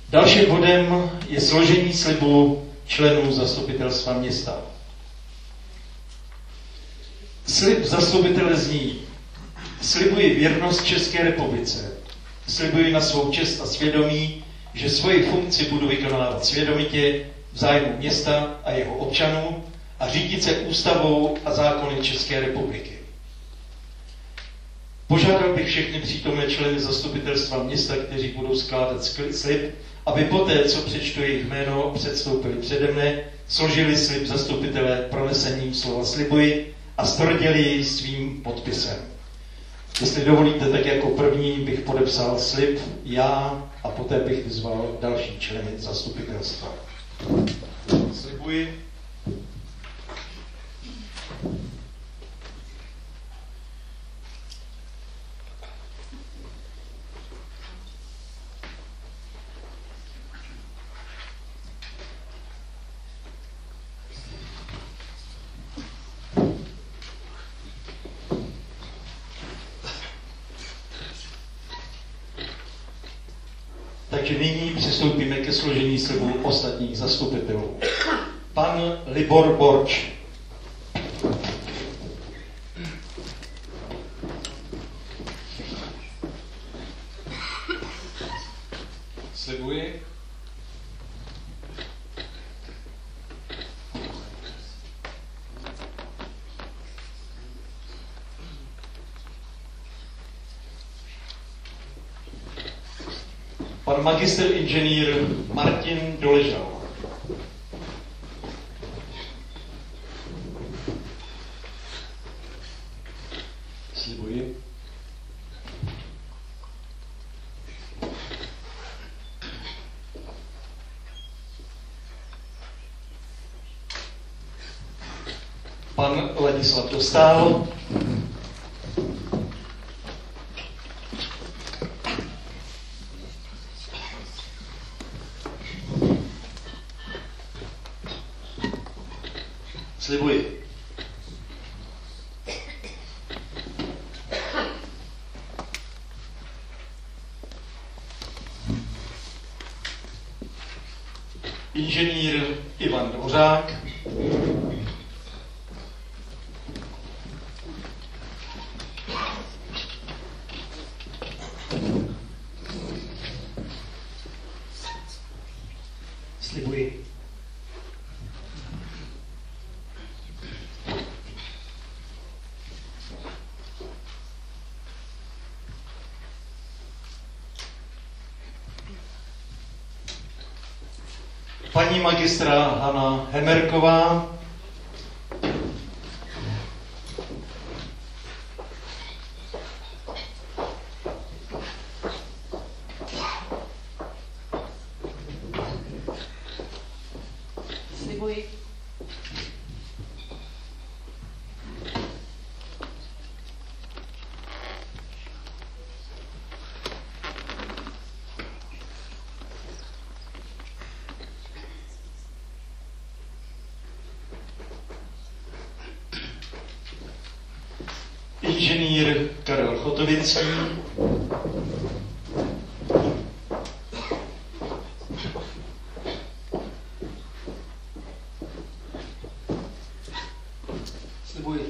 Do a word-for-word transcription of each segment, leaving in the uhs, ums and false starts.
Dalším bodem je složení slibu členů zastupitelstva města. Slib zastupitele zní: slibuji věrnost České republice, slibuji na svou čest a svědomí, že svoji funkci budu vykonávat svědomitě v zájmu města a jeho občanů a řídit se ústavou a zákony České republiky. Požádal bych všechny přítomné členy zastupitelstva města, kteří budou skládat slib, aby poté, co přečtu jejich jméno, předstoupili přede mne, složili slib zastupitele pronesením slova slibuji a stvrdili jej svým podpisem. Jestli dovolíte, tak jako první bych podepsal slib já a poté bych vyzval další členy zastupitelstva. Slibuji. Takže nyní přistoupíme ke složení slibů ostatních zastupitelů. Pan Libor Borč. Slibuji. Pan magister inženýr Martin Doležal. Slibuji. Pan Ladislav Dostál. Slibuji. Inženýr Ivan Dvořák. Slibuji. Paní magistra Hana Hemerková. Slibuji. Inženýr Karel Chotovický. Slibuji.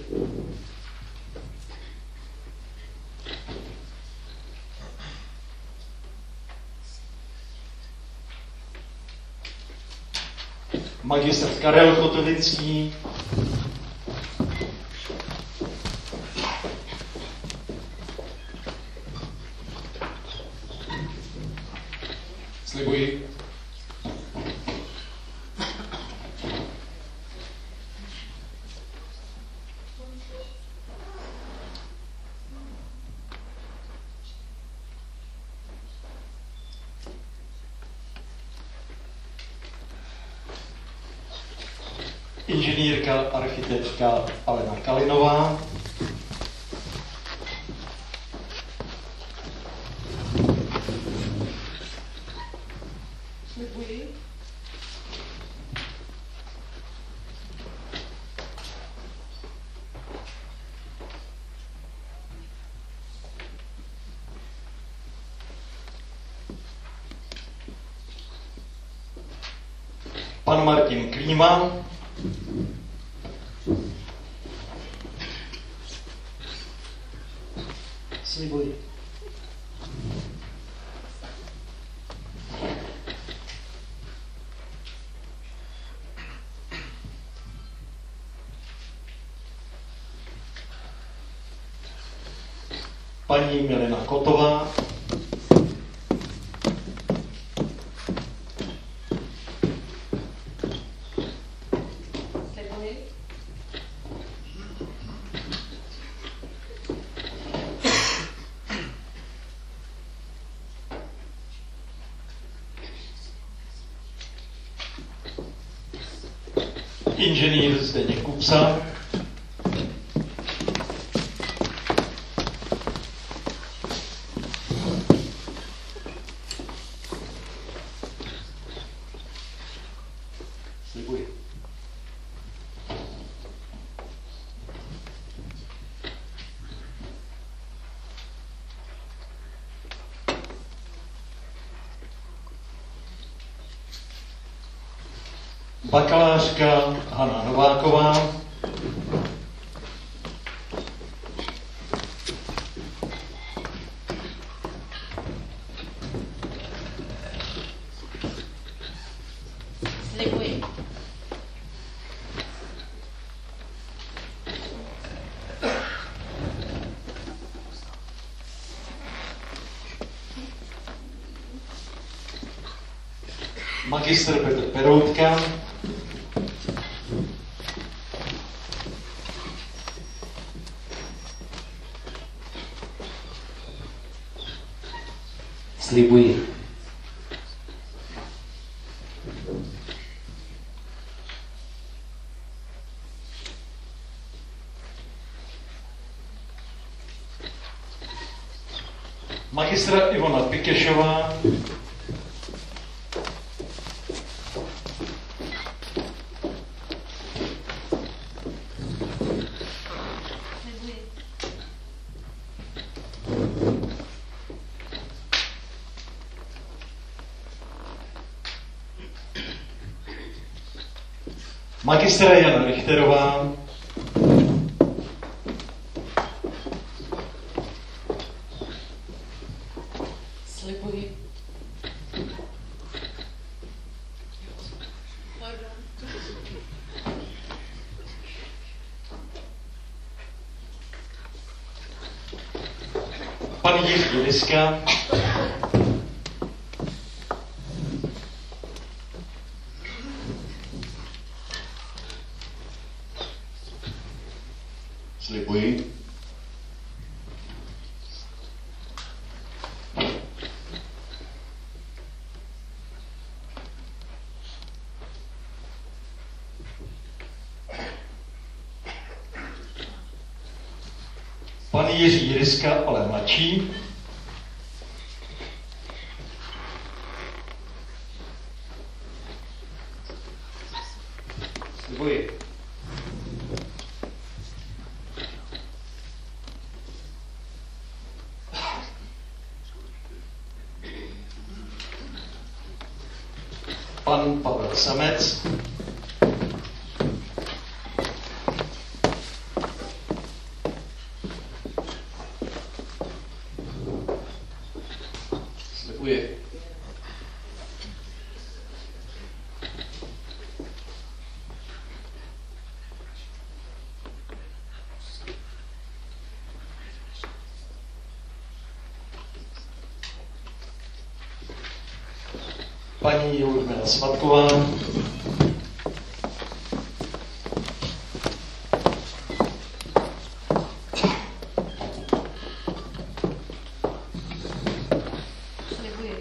Magistr Karel Chotovický. Slibuji. Inženýrka, architektka Alena Kalinová. Slibuji. Pan Martin Klíma. Slibuji. Paní Milena Kotová. Slibuji. Inženýr Zdeněk Kupsa. Slibuji. Bakalářka Hana Nováková. Slibuji. Magistr Petr Peroutka. Slibuji. Magistra Ivona Pikešová. Slibuji. Magistra Jana Richterová. Slibuji. Pardon. Pan Jiří Liska. Slibuji. Pan Jiří Ryska, ale mladší. Slibuji. Pan Pavel Samec. Slibuji. Paní Ludmila Svatková. Slibuji.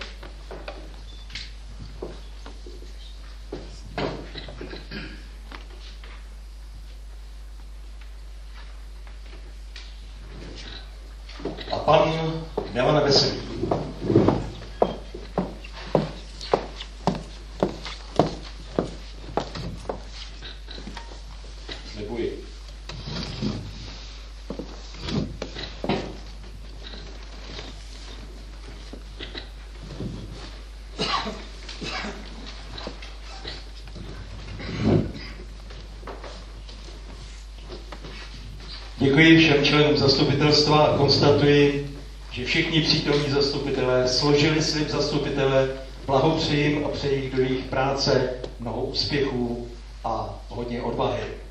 A pan Milan Veselý. Slibuji. Děkuji všem členům zastupitelstva a konstatuji, že všichni přítomní zastupitelé složili slib zastupitele. Blahopřeji jim a přeji do jejich práce mnoho úspěchů a hodně odvahy.